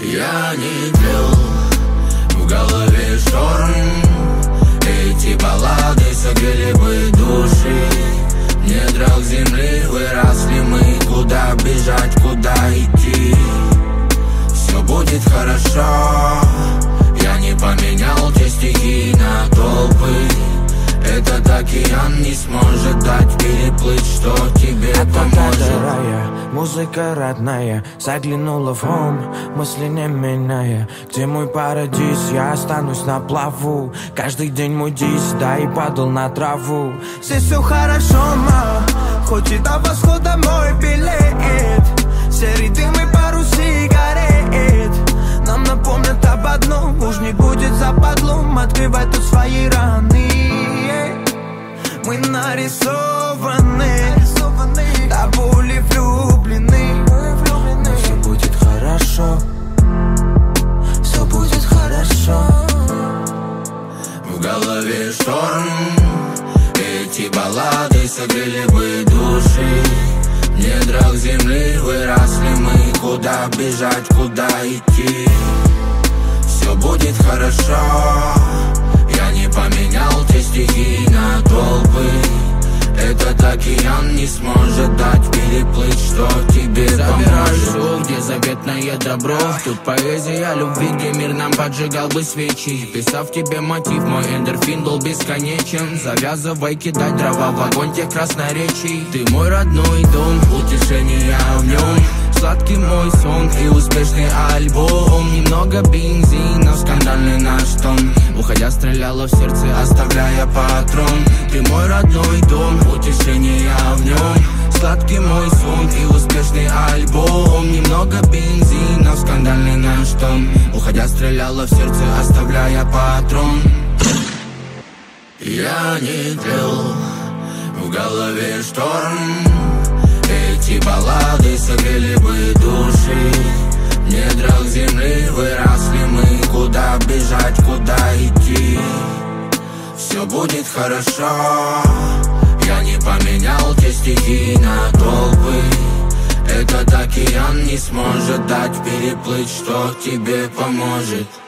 Я не пил, в голове шторм. Эти баллады согрели бы души. В недрах земли выросли мы. Куда бежать, куда идти? Все будет хорошо. Я не поменял те стихи на толпы. Этот океан не сможет дать переплыть, что тебе поможет. Рая, музыка родная, заглянула в ум, мысли не меняя. Где мой парадиз, я останусь на плаву. Каждый день мой дис, да и падал на траву. Здесь все хорошо, ма, хоть и до восхода мой билет. Серый дым и пару сигарет нам напомнят об одном: уж не будет западлом открывать тут свои раны. Мы нарисованы, до боли влюблены. Но все будет хорошо, все будет хорошо. В голове шторм. Эти баллады согрели бы души. В недрах земли выросли мы. Куда бежать, куда идти? Все будет хорошо. Я не поменял те стихи на толпы. Этот океан не сможет дать переплыть, что тебе поможет. Где заветное добро, тут поэзия любви, где мир нам поджигал бы свечи. Писав тебе мотив, мой эндорфин был бесконечен. Завязывай кидать дрова в огонь тех красноречий. Ты мой родной дом, утешение в нем. Сладкий мой сон и успешный альбом. Немного бензина в скандальный наш тон. Уходя стреляла в сердце, оставляя патрон. Ты мой родной дом, утешение в нем. Сладкий мой сон и успешный альбом. Немного бензина в скандальный наш тон. Уходя стреляла в сердце, оставляя патрон. Я не тлел, в голове шторм. Эти баллады согрели бы души. В недрах земли выросли мы. Куда бежать, куда идти? Все будет хорошо. Я не поменял те стихи на толпы. Этот океан не сможет дать переплыть, что тебе поможет.